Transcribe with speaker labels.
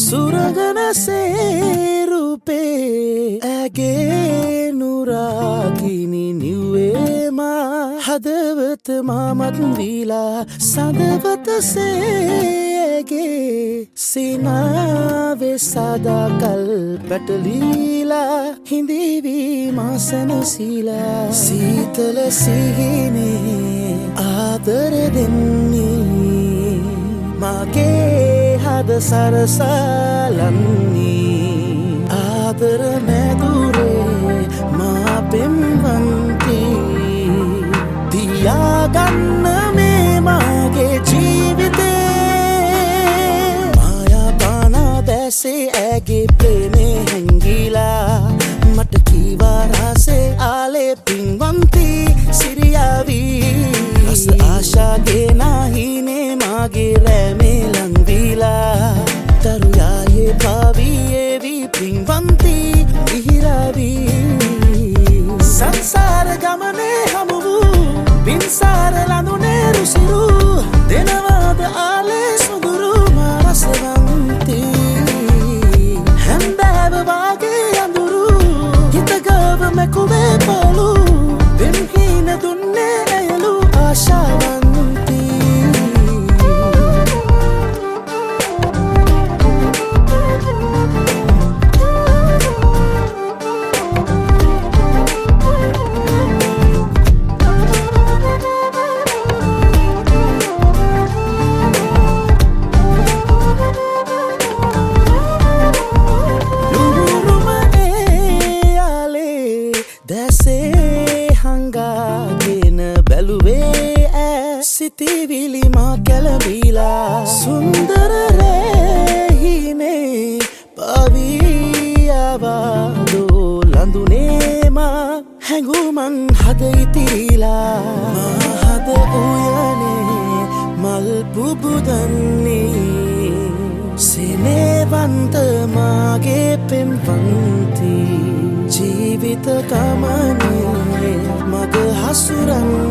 Speaker 1: සුරගන සේරුපේ ඇගේ නුරාගිනි නිවේමා හදවත මාමත් වීලා සඳවත සේගේ සිනාවේ සදාකල් පැටලීලා හිඳිවී මාසනසීලා සීතල සිහිනේ ආදර දෙන්නේ මගේ හද සරසලන්නේ ආදර මැදුරේ මා පෙම්වන්ති තියාගන්න මේ මගේ ජීවිතේ මායාපානා දැසේ ඇගේ ප්‍රේමේ හැංගිලා මට කීවා රාසේ ආලේ පින්වන්ති සිරියාවී රස ආශාගේ නාහිනේ මාගේ රැමේ ලංවිලා තරුයායේ පාවියේවී පින්වන්ති විහිරාවී සංසාර ගමනේ හමු වූ බින්සාර ලඳුනේ රුසිරු දෙනවාද ආලේ සුදුරු මාරසවන්ති හැම්බෑව වාගේ අඳුරු හිතගව මැකුවේ පොලු දෙම්හීන දුන්නේ ඇයලු ආශාවන්ති සිතිවිලි මා කැළඹිලා සුන්දර රැහිනේ පවියවාදෝ ලඳුනේ මා හැඟුමන් හද ඉතිරිලා මා හද උයනේ මල් පුබුදන්නේ සිනේවන්ත මාගේ පෙම්වන්ති ජීවිත ගමනේ මග හසුරන්නේ